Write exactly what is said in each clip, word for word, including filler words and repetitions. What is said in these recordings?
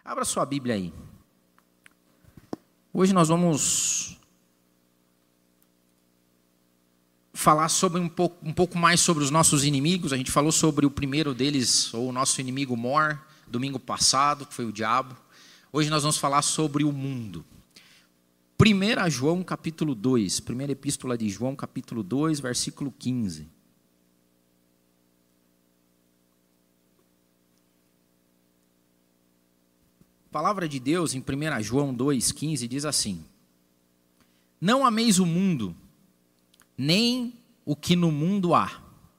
Abra sua Bíblia aí. Hoje nós vamos falar sobre um pouco, um pouco mais sobre os nossos inimigos. A gente falou sobre o primeiro deles, ou o nosso inimigo mor, domingo passado, que foi o diabo. Hoje nós vamos falar sobre o mundo. primeira João capítulo dois, primeira epístola de João capítulo dois, versículo quinze. A palavra de Deus em primeira João dois, quinze diz assim: não ameis o mundo, nem o que no mundo há.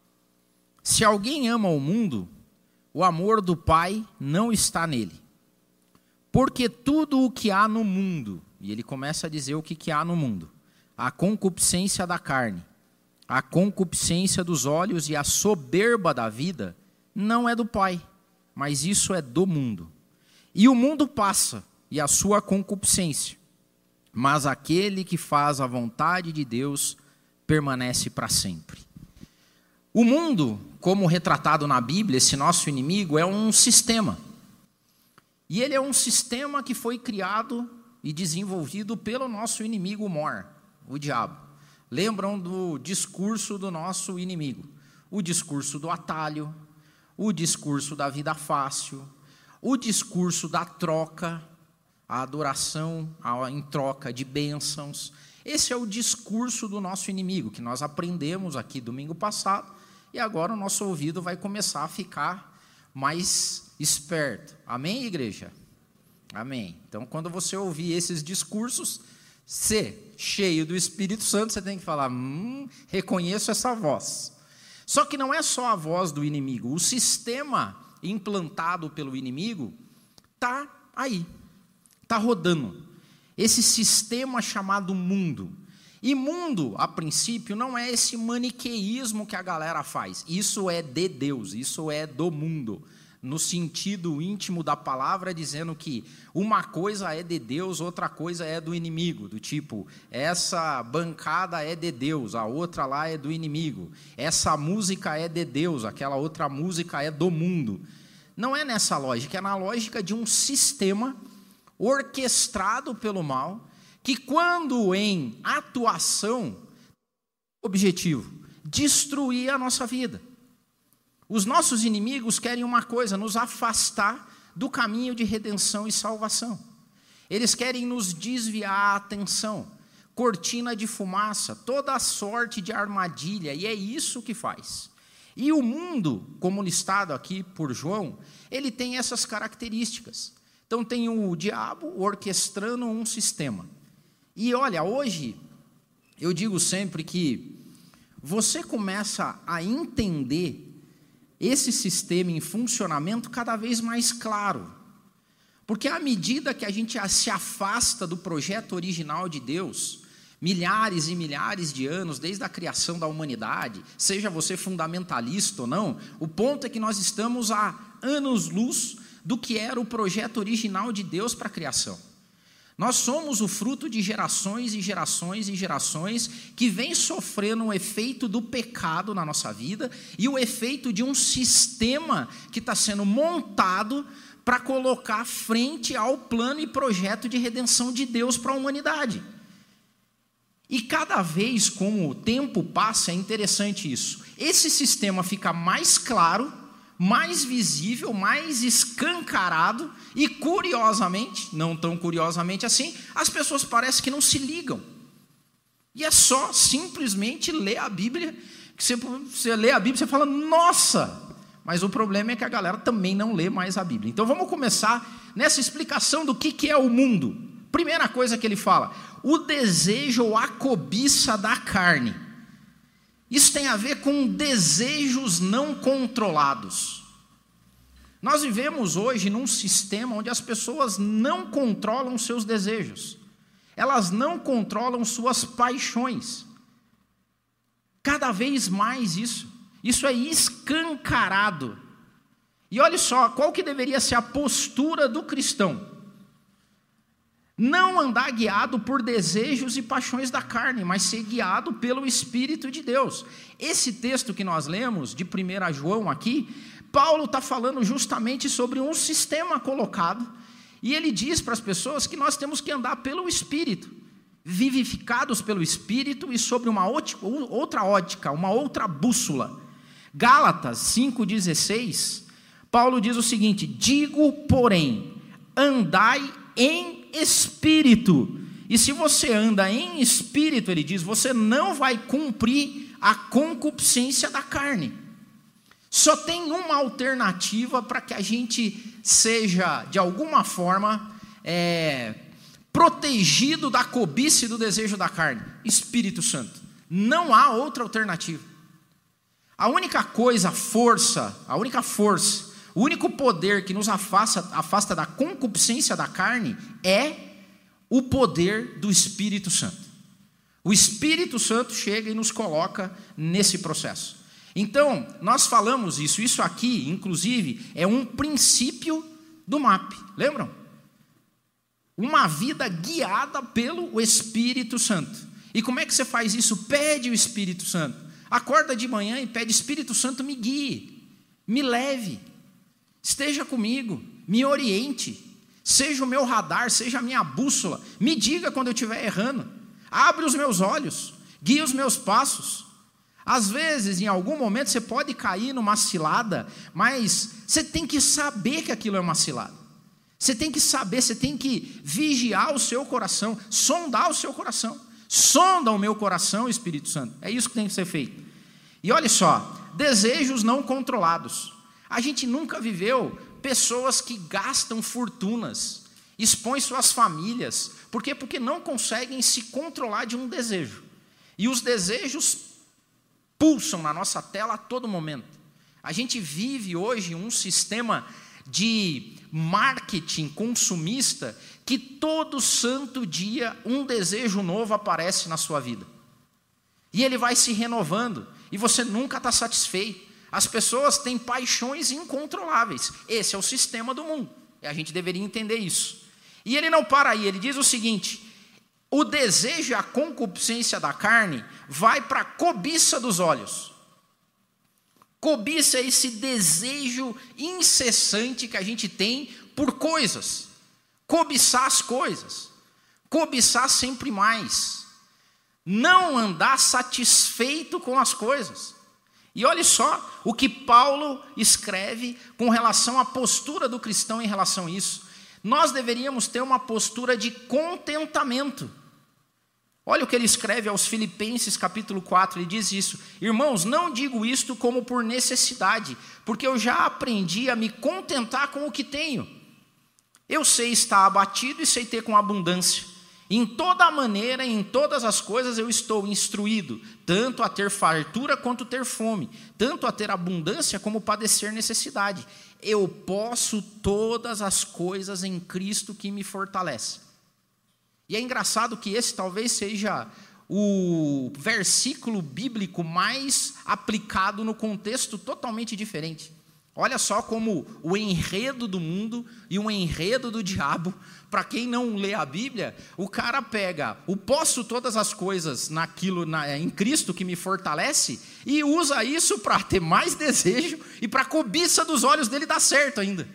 Se alguém ama o mundo, o amor do Pai não está nele. Porque tudo o que há no mundo, e ele começa a dizer o que, que há no mundo: a concupiscência da carne, a concupiscência dos olhos e a soberba da vida, não é do Pai, mas isso é do mundo. E o mundo passa, e a sua concupiscência, mas aquele que faz a vontade de Deus permanece para sempre. O mundo, como retratado na Bíblia, esse nosso inimigo, é um sistema. E ele é um sistema que foi criado e desenvolvido pelo nosso inimigo mor, o diabo. Lembram do discurso do nosso inimigo? O discurso do atalho, o discurso da vida fácil, o discurso da troca, a adoração em troca de bênçãos. Esse é o discurso do nosso inimigo, que nós aprendemos aqui domingo passado, e agora o nosso ouvido vai começar a ficar mais esperto. Amém, igreja? Amém. Então, quando você ouvir esses discursos, ser cheio do Espírito Santo, você tem que falar, hum, reconheço essa voz. Só que não é só a voz do inimigo, o sistema implantado pelo inimigo está aí, está rodando. Esse sistema chamado mundo. E mundo, a princípio, não é esse maniqueísmo que a galera faz. Isso é de Deus, isso é do mundo. No sentido íntimo da palavra, dizendo que uma coisa é de Deus, outra coisa é do inimigo. Do tipo, essa bancada é de Deus, a outra lá é do inimigo. Essa música é de Deus, aquela outra música é do mundo. Não é nessa lógica, é na lógica de um sistema orquestrado pelo mal, que quando em atuação, objetivo, destruir a nossa vida. Os nossos inimigos querem uma coisa, nos afastar do caminho de redenção e salvação. Eles querem nos desviar a atenção, cortina de fumaça, toda a sorte de armadilha, e é isso que faz. E o mundo, como listado aqui por João, ele tem essas características. Então tem o diabo orquestrando um sistema. E olha, hoje, eu digo sempre que você começa a entender esse sistema em funcionamento cada vez mais claro. Porque à medida que a gente se afasta do projeto original de Deus, milhares e milhares de anos, desde a criação da humanidade, seja você fundamentalista ou não, o ponto é que nós estamos a anos-luz do que era o projeto original de Deus para a criação. Nós somos o fruto de gerações e gerações e gerações que vem sofrendo o efeito do pecado na nossa vida e o efeito de um sistema que está sendo montado para colocar frente ao plano e projeto de redenção de Deus para a humanidade. E cada vez como o tempo passa, é interessante isso. Esse sistema fica mais claro, mais visível, mais escancarado e, curiosamente, não tão curiosamente assim, as pessoas parecem que não se ligam. E é só simplesmente ler a Bíblia, que você, você lê a Bíblia e você fala, nossa! Mas o problema é que a galera também não lê mais a Bíblia. Então vamos começar nessa explicação do que, que é o mundo. Primeira coisa que ele fala, o desejo ou a cobiça da carne. Isso tem a ver com desejos não controlados. Nós vivemos hoje num sistema onde as pessoas não controlam seus desejos. Elas não controlam suas paixões. Cada vez mais isso. Isso é escancarado. E olha só, qual que deveria ser a postura do cristão? Não andar guiado por desejos e paixões da carne, mas ser guiado pelo Espírito de Deus. Esse texto que nós lemos, de primeira João aqui, Paulo está falando justamente sobre um sistema colocado, E ele diz para as pessoas que nós temos que andar pelo Espírito, vivificados pelo Espírito e sobre uma outra ótica, uma outra bússola. Gálatas cinco dezesseis, Paulo diz o seguinte: digo, porém, andai em espírito. E se você anda em espírito, ele diz, você não vai cumprir a concupiscência da carne. Só tem uma alternativa para que a gente seja, de alguma forma, é, protegido da cobiça e do desejo da carne: Espírito Santo. Não há outra alternativa. A única coisa, força, a única força, o único poder que nos afasta, afasta da concupiscência da carne é o poder do Espírito Santo. O Espírito Santo chega e nos coloca nesse processo. Então, nós falamos isso, isso aqui, inclusive, é um princípio do M A P, lembram? Uma vida guiada pelo Espírito Santo. E como é que você faz isso? Pede o Espírito Santo. Acorda de manhã e pede: Espírito Santo, me guie, me leve, esteja comigo, me oriente, seja o meu radar, seja a minha bússola, me diga quando eu estiver errando, abre os meus olhos, guia os meus passos. Às vezes, em algum momento, você pode cair numa cilada, mas você tem que saber que aquilo é uma cilada. Você tem que saber, você tem que vigiar o seu coração, sondar o seu coração. Sonda o meu coração, Espírito Santo. É isso que tem que ser feito. E olha só, desejos não controlados. A gente nunca viveu pessoas que gastam fortunas, expõem suas famílias. Por quê? Porque não conseguem se controlar de um desejo. E os desejos pulsam na nossa tela a todo momento. A gente vive hoje um sistema de marketing consumista que todo santo dia um desejo novo aparece na sua vida. E ele vai se renovando. E você nunca está satisfeito. As pessoas têm paixões incontroláveis. Esse é o sistema do mundo. E a gente deveria entender isso. E ele não para aí, ele diz o seguinte: o desejo e a concupiscência da carne vai para a cobiça dos olhos. Cobiça é esse desejo incessante que a gente tem por coisas. Cobiçar as coisas. Cobiçar sempre mais. Não andar satisfeito com as coisas. E olha só o que Paulo escreve com relação à postura do cristão em relação a isso. Nós deveríamos ter uma postura de contentamento. Olha o que ele escreve aos Filipenses capítulo quatro, ele diz isso: irmãos, não digo isto como por necessidade, porque eu já aprendi a me contentar com o que tenho. Eu sei estar abatido e sei ter com abundância. Em toda maneira, em todas as coisas eu estou instruído, tanto a ter fartura quanto ter fome, tanto a ter abundância como padecer necessidade. Eu posso todas as coisas em Cristo que me fortalece. E é engraçado que esse talvez seja o versículo bíblico mais aplicado no contexto totalmente diferente. Olha só como o enredo do mundo e o enredo do diabo, para quem não lê a Bíblia, o cara pega o posso todas as coisas naquilo, na, em Cristo que me fortalece, e usa isso para ter mais desejo e para a cobiça dos olhos dele dar certo ainda.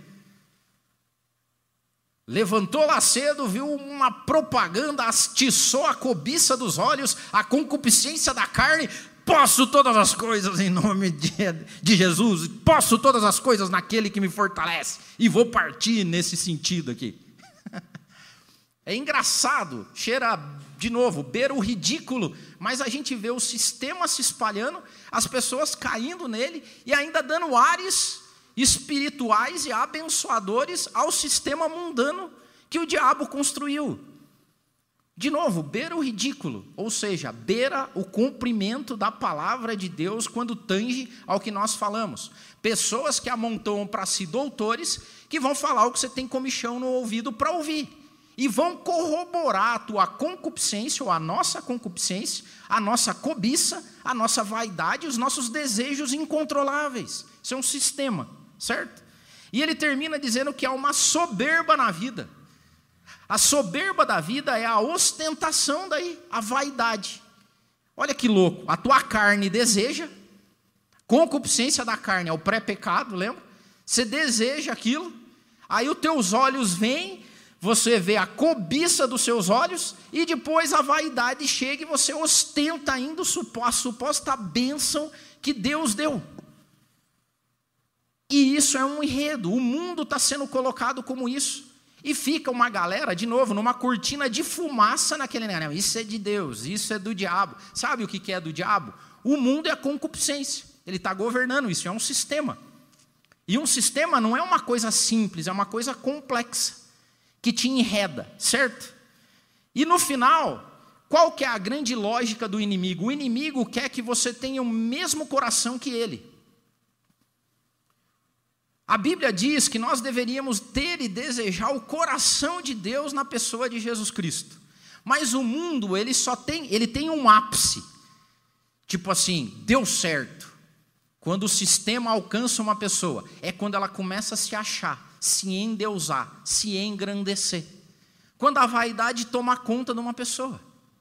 Levantou lá cedo, viu uma propaganda, atiçou a cobiça dos olhos, a concupiscência da carne. Posso todas as coisas em nome de, de Jesus, posso todas as coisas naquele que me fortalece, e vou partir nesse sentido aqui. É engraçado, cheira, de novo, beira o ridículo, mas a gente vê o sistema se espalhando, as pessoas caindo nele e ainda dando ares espirituais e abençoadores ao sistema mundano que o diabo construiu. De novo, beira o ridículo, ou seja, beira o cumprimento da palavra de Deus quando tange ao que nós falamos. Pessoas que amontoam para si doutores que vão falar o que você tem comichão no ouvido para ouvir. E vão corroborar a tua concupiscência, ou a nossa concupiscência, a nossa cobiça, a nossa vaidade, os nossos desejos incontroláveis. Isso é um sistema, certo? E ele termina dizendo que há uma soberba na vida. A soberba da vida é a ostentação daí, a vaidade. Olha que louco, a tua carne deseja, concupiscência da carne é o pré-pecado, lembra? Você deseja aquilo, aí os teus olhos vêm, você vê a cobiça dos seus olhos, e depois a vaidade chega e você ostenta ainda a suposta bênção que Deus deu. E isso é um enredo, o mundo está sendo colocado como isso. E fica uma galera, de novo, numa cortina de fumaça naquele negócio. Não, isso é de Deus, isso é do diabo. Sabe o que é do diabo? O mundo é a concupiscência. Ele está governando, isso é um sistema. E um sistema não é uma coisa simples, é uma coisa complexa, que te enreda, certo? E no final, qual que é a grande lógica do inimigo? O inimigo quer que você tenha o mesmo coração que ele. A Bíblia diz que nós deveríamos ter e desejar o coração de Deus na pessoa de Jesus Cristo. Mas o mundo, ele só tem, ele tem um ápice. Tipo assim, deu certo. Quando o sistema alcança uma pessoa, é quando ela começa a se achar, se endeusar, se engrandecer. Quando a vaidade toma conta de uma pessoa.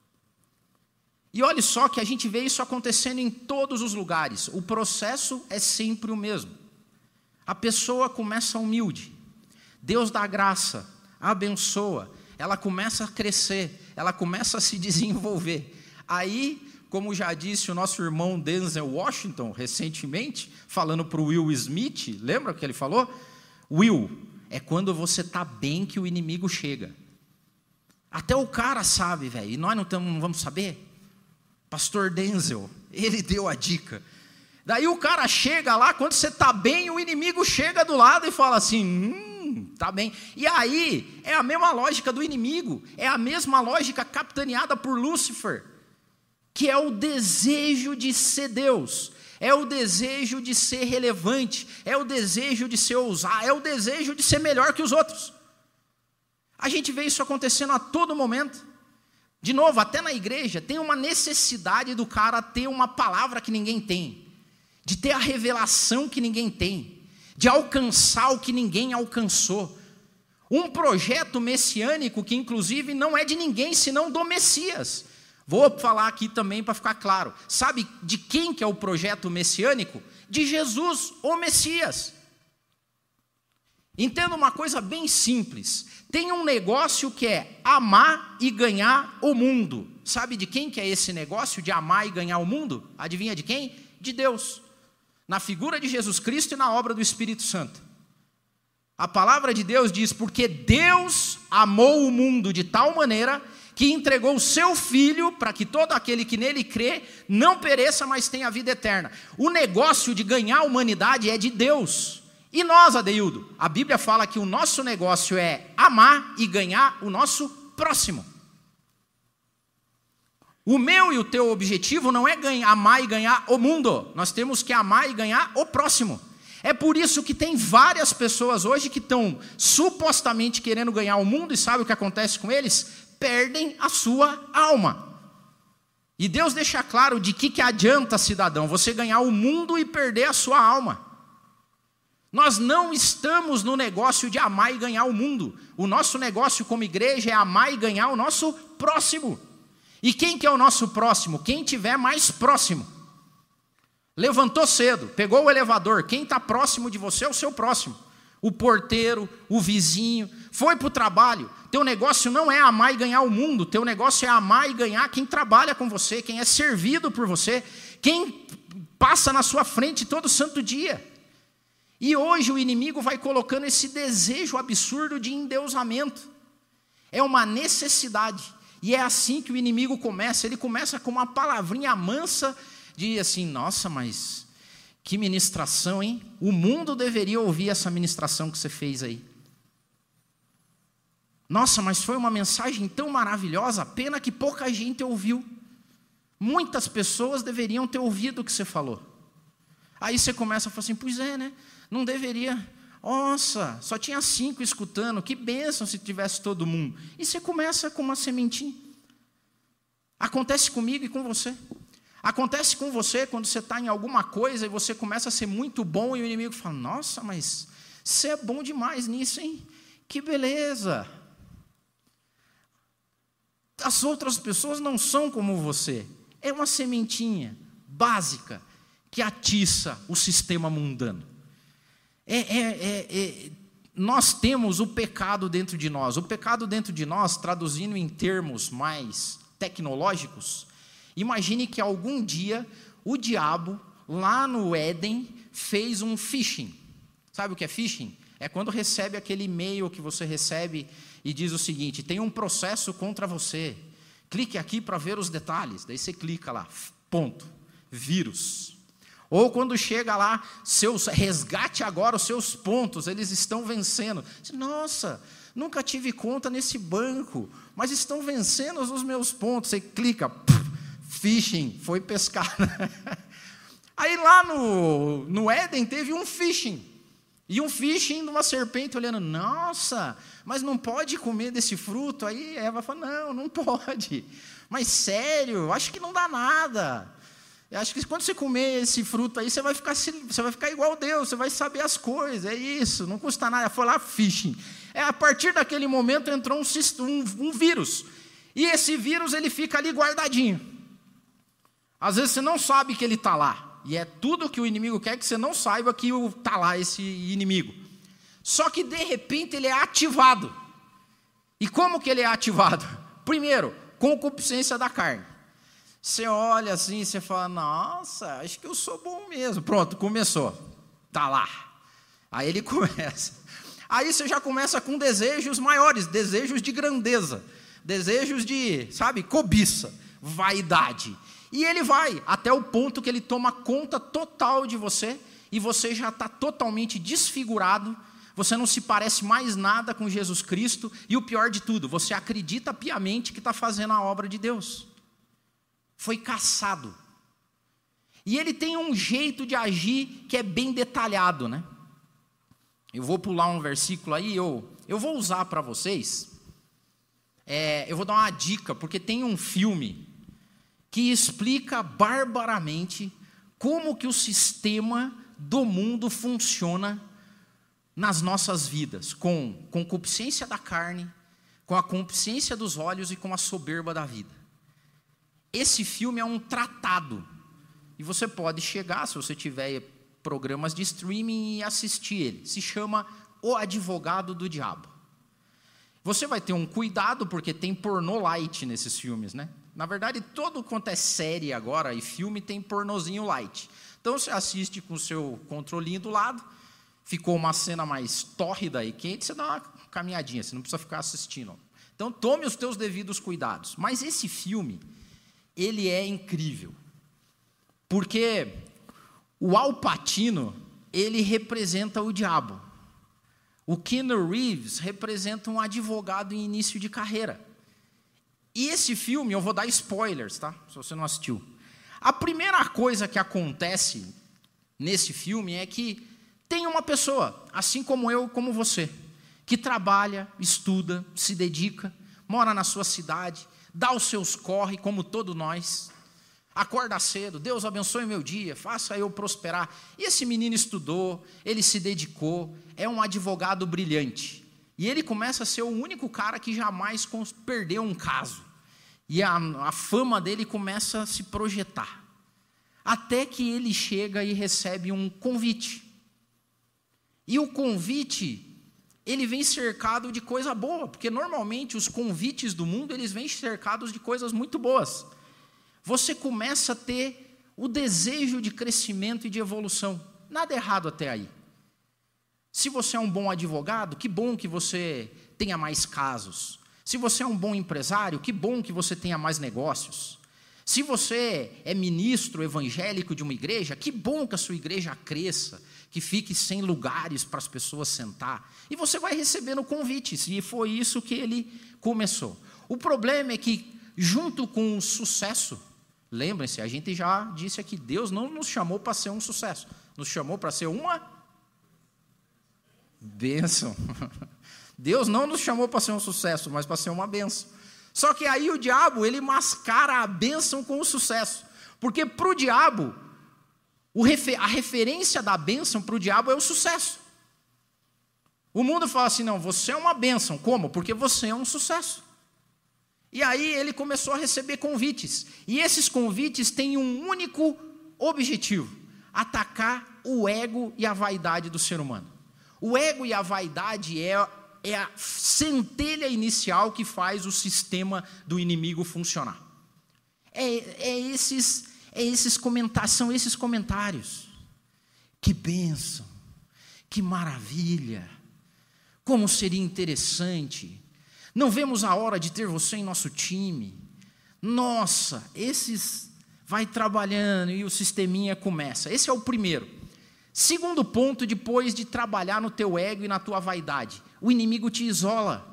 E olha só que a gente vê isso acontecendo em todos os lugares. O processo é sempre o mesmo. A pessoa começa humilde, Deus dá graça, abençoa, ela começa a crescer, ela começa a se desenvolver. Aí, como já disse o nosso irmão Denzel Washington recentemente, falando para o Will Smith, lembra o que ele falou? Will, é quando você está bem que o inimigo chega. Até o cara sabe, velho, e nós não, tamo, não vamos saber? Pastor Denzel, ele deu a dica. Daí o cara chega lá, quando você está bem, o inimigo chega do lado e fala assim, hum, tá bem. E aí, é a mesma lógica do inimigo, é a mesma lógica capitaneada por Lúcifer, que é o desejo de ser Deus, é o desejo de ser relevante, é o desejo de ser ousado, é o desejo de ser melhor que os outros. A gente vê isso acontecendo a todo momento. De novo, até na igreja, tem uma necessidade do cara ter uma palavra que ninguém tem, de ter a revelação que ninguém tem, de alcançar o que ninguém alcançou. Um projeto messiânico que inclusive não é de ninguém senão do Messias. Vou falar aqui também para ficar claro. Sabe de quem que é o projeto messiânico? De Jesus, o Messias. Entenda uma coisa bem simples. Tem um negócio que é amar e ganhar o mundo. Sabe de quem que é esse negócio de amar e ganhar o mundo? Adivinha de quem? De Deus. Na figura de Jesus Cristo e na obra do Espírito Santo. A palavra de Deus diz, porque Deus amou o mundo de tal maneira que entregou o seu Filho para que todo aquele que nele crê não pereça, mas tenha vida eterna. O negócio de ganhar a humanidade é de Deus. E nós, Adeildo, a Bíblia fala que o nosso negócio é amar e ganhar o nosso próximo. O meu e o teu objetivo não é ganhar, amar e ganhar o mundo. Nós temos que amar e ganhar o próximo. É por isso que tem várias pessoas hoje que estão supostamente querendo ganhar o mundo, e sabe o que acontece com eles? Perdem a sua alma. E Deus deixa claro de que, que adianta, cidadão, você ganhar o mundo e perder a sua alma. Nós não estamos no negócio de amar e ganhar o mundo. O nosso negócio como igreja é amar e ganhar o nosso próximo. E quem que é o nosso próximo? Quem estiver mais próximo. Levantou cedo, pegou o elevador, quem está próximo de você é o seu próximo. O porteiro, o vizinho, foi para o trabalho. Teu negócio não é amar e ganhar o mundo, teu negócio é amar e ganhar quem trabalha com você, quem é servido por você, quem passa na sua frente todo santo dia. E hoje o inimigo vai colocando esse desejo absurdo de endeusamento. É uma necessidade. E é assim que o inimigo começa. Ele começa com uma palavrinha mansa de assim, nossa, mas que ministração, hein? O mundo deveria ouvir essa ministração que você fez aí. Nossa, mas foi uma mensagem tão maravilhosa, pena que pouca gente ouviu. Muitas pessoas deveriam ter ouvido o que você falou. Aí você começa a falar assim, pois é, né? Não deveria. Nossa, só tinha cinco escutando, que bênção se tivesse todo mundo. E você começa com uma sementinha. Acontece comigo e com você. Acontece com você quando você está em alguma coisa e você começa a ser muito bom e o inimigo fala, nossa, mas você é bom demais nisso, hein? Que beleza. As outras pessoas não são como você. É uma sementinha básica que atiça o sistema mundano. É, é, é, é, nós temos o pecado dentro de nós. O pecado dentro de nós, traduzindo em termos mais tecnológicos, imagine que algum dia o diabo, lá no Éden, fez um phishing. Sabe o que é phishing? É quando recebe aquele e-mail que você recebe e diz o seguinte: tem um processo contra você, clique aqui para ver os detalhes. Daí você clica lá, ponto, vírus. Ou quando chega lá, seus, resgate agora os seus pontos, eles estão vencendo. Nossa, nunca tive conta nesse banco, mas estão vencendo os meus pontos. Você clica, puf, phishing, foi pescar. Aí lá no, no Éden teve um phishing. E um phishing de uma serpente olhando, nossa, mas não pode comer desse fruto? Aí Eva falou, não, não pode. Mas sério, acho que não dá nada. Eu acho que quando você comer esse fruto aí, você vai ficar, você vai ficar igual Deus, você vai saber as coisas, é isso, não custa nada. Foi lá, phishing. É, a partir daquele momento entrou um, um, um vírus. E esse vírus, ele fica ali guardadinho. Às vezes você não sabe que ele está lá. E é tudo que o inimigo quer, que você não saiba que está lá esse inimigo. Só que de repente ele é ativado. E como que ele é ativado? Primeiro, concupiscência da carne. Você olha assim e você fala, nossa, acho que eu sou bom mesmo. Pronto, começou. Está lá. Aí ele começa. Aí você já começa com desejos maiores, desejos de grandeza, desejos de, sabe, cobiça, vaidade. E ele vai até o ponto que ele toma conta total de você e você já está totalmente desfigurado, você não se parece mais nada com Jesus Cristo e o pior de tudo, você acredita piamente que está fazendo a obra de Deus. Foi caçado. E ele tem um jeito de agir que é bem detalhado, né? Eu vou pular um versículo aí, eu, eu vou usar para vocês, é, eu vou dar uma dica, porque tem um filme que explica barbaramente como que o sistema do mundo funciona nas nossas vidas, com concupiscência da carne, com a concupiscência dos olhos e com a soberba da vida. Esse filme é um tratado, e você pode chegar, se você tiver programas de streaming, e assistir ele. Se chama O Advogado do Diabo. Você vai ter um cuidado, porque tem pornô light nesses filmes, né? Na verdade, todo quanto é série agora e filme tem pornozinho light. Então, você assiste com o seu controlinho do lado, ficou uma cena mais tórrida e quente, você dá uma caminhadinha, você não precisa ficar assistindo. Então, tome os teus devidos cuidados. Mas esse filme, ele é incrível, porque o Al Pacino, ele representa o diabo. O Keanu Reeves representa um advogado em início de carreira. E esse filme, eu vou dar spoilers, tá? Se você não assistiu. A primeira coisa que acontece nesse filme é que tem uma pessoa, assim como eu, como você, que trabalha, estuda, se dedica, mora na sua cidade, dá os seus corre, como todos nós, acorda cedo, Deus abençoe meu dia, faça eu prosperar. E esse menino estudou, ele se dedicou, é um advogado brilhante. E ele começa a ser o único cara que jamais perdeu um caso. E a, a fama dele começa a se projetar. Até que ele chega e recebe um convite. E o convite, ele vem cercado de coisa boa, porque normalmente os convites do mundo, eles vêm cercados de coisas muito boas. Você começa a ter o desejo de crescimento e de evolução. Nada errado até aí. Se você é um bom advogado, que bom que você tenha mais casos. Se você é um bom empresário, que bom que você tenha mais negócios. Se você é ministro evangélico de uma igreja, que bom que a sua igreja cresça, que fique sem lugares para as pessoas sentar. E você vai recebendo convites, e foi isso que ele começou. O problema é que, junto com o sucesso, lembrem-se, a gente já disse aqui, Deus não nos chamou para ser um sucesso, nos chamou para ser uma bênção. Deus não nos chamou para ser um sucesso, mas para ser uma bênção. Só que aí o diabo, ele mascara a bênção com o sucesso. Porque para o diabo, a referência da bênção para o diabo é o sucesso. O mundo fala assim, não, você é uma bênção. Como? Porque você é um sucesso. E aí ele começou a receber convites. E esses convites têm um único objetivo: atacar o ego e a vaidade do ser humano. O ego e a vaidade é, é a centelha inicial que faz o sistema do inimigo funcionar. É, é esses, é esses comentários, são esses comentários. Que bênção, que maravilha, como seria interessante. Não vemos a hora de ter você em nosso time. Nossa, esses vai trabalhando e o sisteminha começa. Esse é o primeiro. Segundo ponto, depois de trabalhar no teu ego e na tua vaidade, o inimigo te isola.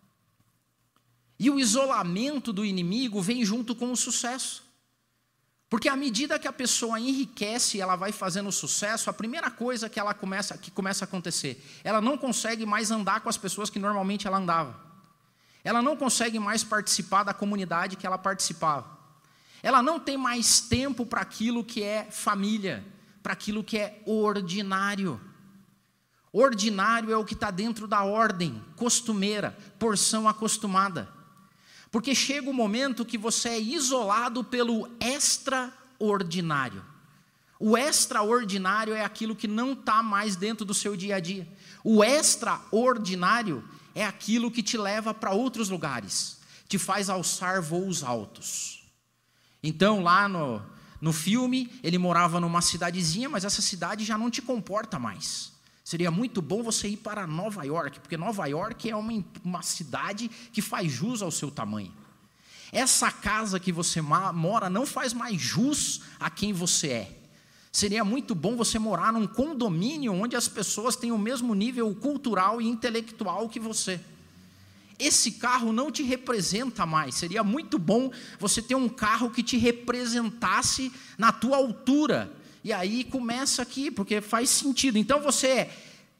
E o isolamento do inimigo vem junto com o sucesso. Porque à medida que a pessoa enriquece e ela vai fazendo sucesso, a primeira coisa que ela começa, que começa a acontecer, ela não consegue mais andar com as pessoas que normalmente ela andava. Ela não consegue mais participar da comunidade que ela participava. Ela não tem mais tempo para aquilo que é família, para aquilo que é ordinário. Ordinário é o que está dentro da ordem costumeira, porção acostumada. Porque chega o momento que você é isolado pelo extraordinário. O extraordinário é aquilo que não está mais dentro do seu dia a dia. O extraordinário é aquilo que te leva para outros lugares, te faz alçar voos altos. Então, lá no, no filme, ele morava numa cidadezinha, mas essa cidade já não te comporta mais. Seria muito bom você ir para Nova York, porque Nova York é uma, uma cidade que faz jus ao seu tamanho. Essa casa que você mora não faz mais jus a quem você é. Seria muito bom você morar num condomínio onde as pessoas têm o mesmo nível cultural e intelectual que você. Esse carro não te representa mais. Seria muito bom você ter um carro que te representasse na tua altura. E aí começa aqui, porque faz sentido. Então você,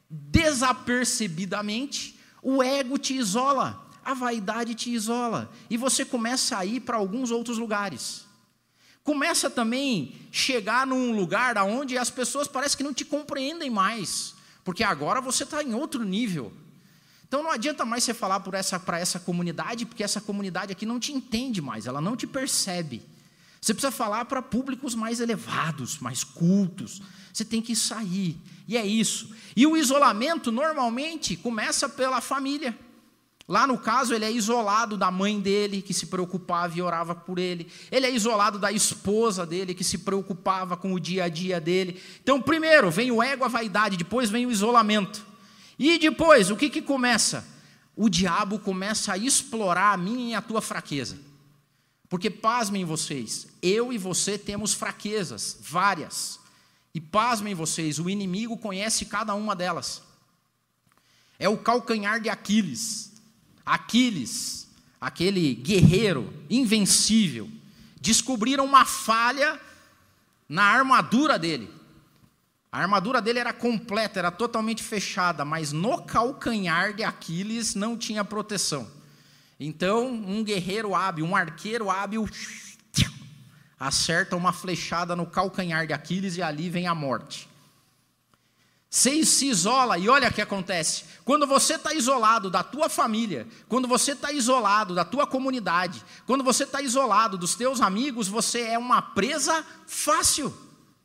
desapercebidamente, o ego te isola, a vaidade te isola. E você começa a ir para alguns outros lugares. Começa também a chegar num lugar onde as pessoas parecem que não te compreendem mais. Porque agora você está em outro nível. Então não adianta mais você falar por essa, para essa comunidade, porque essa comunidade aqui não te entende mais, ela não te percebe. Você precisa falar para públicos mais elevados, mais cultos. Você tem que sair, e é isso. E o isolamento normalmente começa pela família. Lá no caso ele é isolado da mãe dele, que se preocupava e orava por ele. Ele é isolado da esposa dele, que se preocupava com o dia a dia dele. Então primeiro vem o ego, a vaidade, depois vem o isolamento. E depois, o que que começa? O diabo começa a explorar a minha e a tua fraqueza. Porque, pasmem vocês, eu e você temos fraquezas, várias. E pasmem vocês, o inimigo conhece cada uma delas. É o calcanhar de Aquiles. Aquiles, aquele guerreiro invencível, descobriram uma falha na armadura dele. A armadura dele era completa, era totalmente fechada, mas no calcanhar de Aquiles não tinha proteção. Então, um guerreiro hábil, um arqueiro hábil, acerta uma flechada no calcanhar de Aquiles e ali vem a morte. Você se isola e olha o que acontece. Quando você está isolado da tua família, quando você está isolado da tua comunidade, quando você está isolado dos teus amigos, você é uma presa fácil.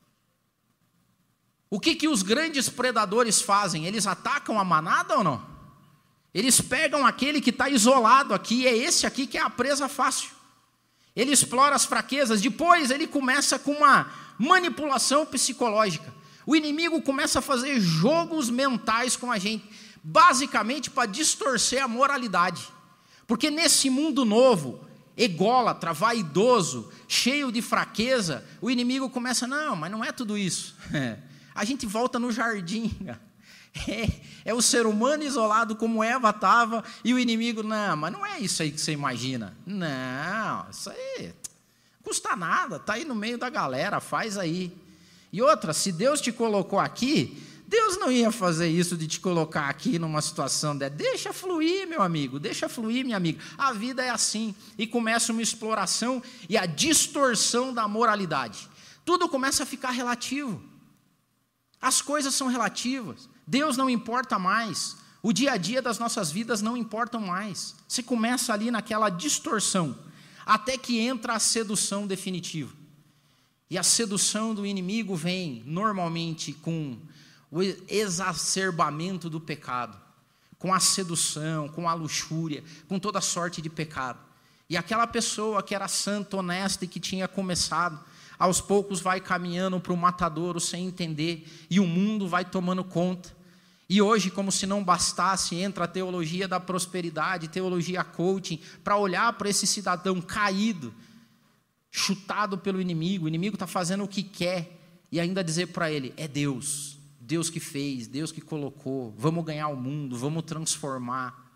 O que que os grandes predadores fazem? Eles atacam a manada ou não? Eles pegam aquele que está isolado aqui, é esse aqui que é a presa fácil. Ele explora as fraquezas, depois ele começa com uma manipulação psicológica. O inimigo começa a fazer jogos mentais com a gente, basicamente para distorcer a moralidade. Porque nesse mundo novo, ególatra, vaidoso, cheio de fraqueza, o inimigo começa, não, mas não é tudo isso. A gente volta no jardim. É, é o ser humano isolado como Eva estava, e o inimigo, não, mas não é isso aí que você imagina. Não, isso aí não custa nada, está aí no meio da galera, faz aí. E outra, se Deus te colocou aqui, Deus não ia fazer isso de te colocar aqui numa situação dessa. Deixa fluir, meu amigo, deixa fluir, minha amiga. A vida é assim, e começa uma exploração e a distorção da moralidade. Tudo começa a ficar relativo. As coisas são relativas. Deus não importa mais. O dia a dia das nossas vidas não importam mais. Você começa ali naquela distorção, até que entra a sedução definitiva. E a sedução do inimigo vem normalmente com o exacerbamento do pecado, com a sedução, com a luxúria, com toda sorte de pecado. E aquela pessoa que era santa, honesta e que tinha começado, aos poucos vai caminhando para o matadouro sem entender, e o mundo vai tomando conta. E hoje, como se não bastasse, entra a teologia da prosperidade, teologia coaching, para olhar para esse cidadão caído, chutado pelo inimigo, o inimigo está fazendo o que quer, e ainda dizer para ele, é Deus, Deus que fez, Deus que colocou, vamos ganhar o mundo, vamos transformar.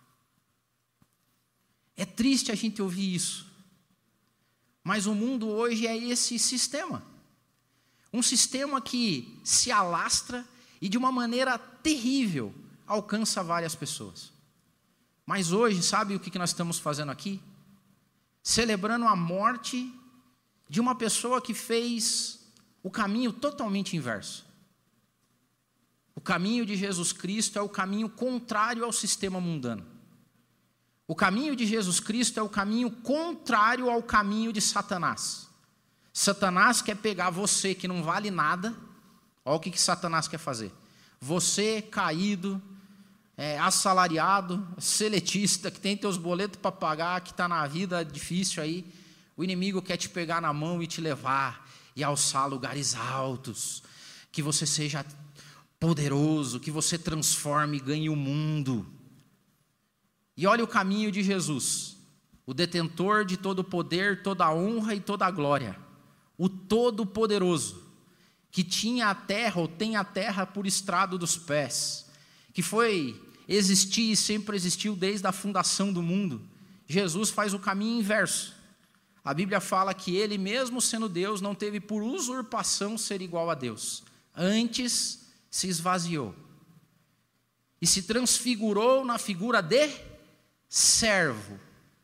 É triste a gente ouvir isso, mas o mundo hoje é esse sistema, um sistema que se alastra e de uma maneira terrível alcança várias pessoas. Mas hoje, sabe o que nós estamos fazendo aqui? Celebrando a morte de uma pessoa que fez o caminho totalmente inverso. O caminho de Jesus Cristo é o caminho contrário ao sistema mundano. O caminho de Jesus Cristo é o caminho contrário ao caminho de Satanás. Satanás quer pegar você que não vale nada. Olha o que, que Satanás quer fazer. Você caído, é, assalariado, seletista, que tem teus boletos para pagar, que está na vida difícil aí. O inimigo quer te pegar na mão e te levar e alçar lugares altos. Que você seja poderoso, que você transforme e ganhe o mundo. E olha o caminho de Jesus, o detentor de todo o poder, toda a honra e toda a glória, o Todo-Poderoso, que tinha a terra, ou tem a terra por estrado dos pés, que foi existir e sempre existiu desde a fundação do mundo. Jesus faz o caminho inverso. A Bíblia fala que ele, mesmo sendo Deus, não teve por usurpação ser igual a Deus. Antes se esvaziou e se transfigurou na figura de servo.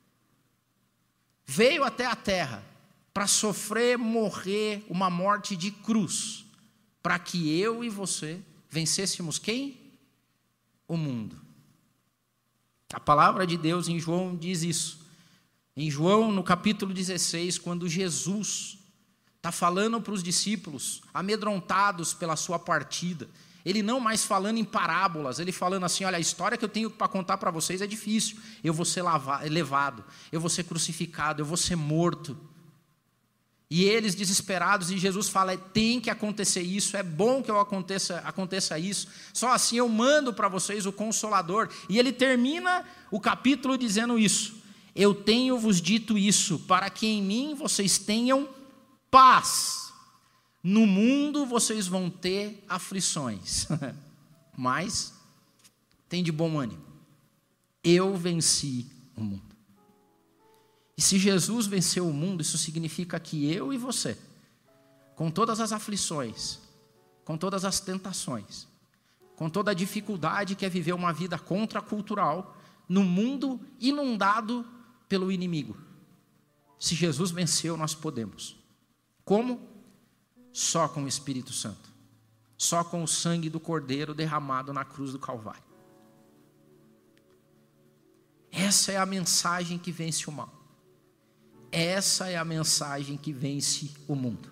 Veio até a terra para sofrer, morrer uma morte de cruz, para que eu e você vencêssemos quem? O mundo. A palavra de Deus em João diz isso. Em João, no capítulo dezesseis, quando Jesus está falando para os discípulos, amedrontados pela sua partida, ele não mais falando em parábolas, ele falando assim, olha, a história que eu tenho para contar para vocês é difícil, eu vou ser levado, eu vou ser crucificado, eu vou ser morto. E eles desesperados, e Jesus fala, tem que acontecer isso, é bom que eu aconteça, aconteça isso, só assim eu mando para vocês o Consolador. E ele termina o capítulo dizendo isso, eu tenho vos dito isso, para que em mim vocês tenham paz. No mundo vocês vão ter aflições, mas tem de bom ânimo, eu venci o mundo. E se Jesus venceu o mundo, isso significa que eu e você, com todas as aflições, com todas as tentações, com toda a dificuldade que é viver uma vida contracultural, no mundo inundado pelo inimigo, se Jesus venceu, nós podemos. Como? Só com o Espírito Santo, só com o sangue do Cordeiro derramado na cruz do Calvário. Essa é a mensagem que vence o mal. Essa é a mensagem que vence o mundo.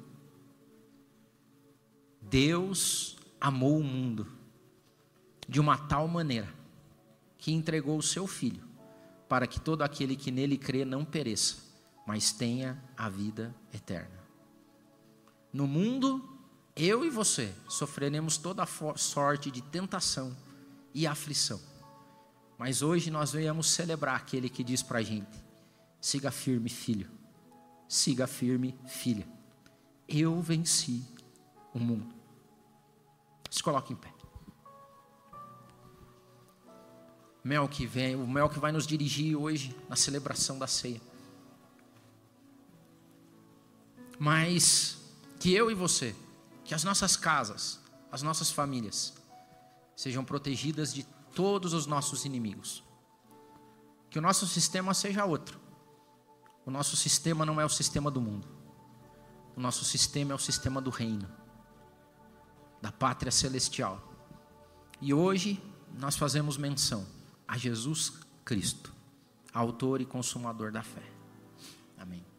Deus amou o mundo de uma tal maneira que entregou o seu Filho para que todo aquele que nele crê não pereça, mas tenha a vida eterna. No mundo, eu e você sofreremos toda a sorte de tentação e aflição. Mas hoje nós viemos celebrar aquele que diz para a gente, siga firme, filho. Siga firme, filha. Eu venci o mundo. Se coloque em pé. Mel que vem, o Mel que vai nos dirigir hoje na celebração da ceia. Mas que eu e você, que as nossas casas, as nossas famílias, sejam protegidas de todos os nossos inimigos. Que o nosso sistema seja outro. O nosso sistema não é o sistema do mundo. O nosso sistema é o sistema do reino, da pátria celestial. E hoje nós fazemos menção a Jesus Cristo, autor e consumador da fé. Amém.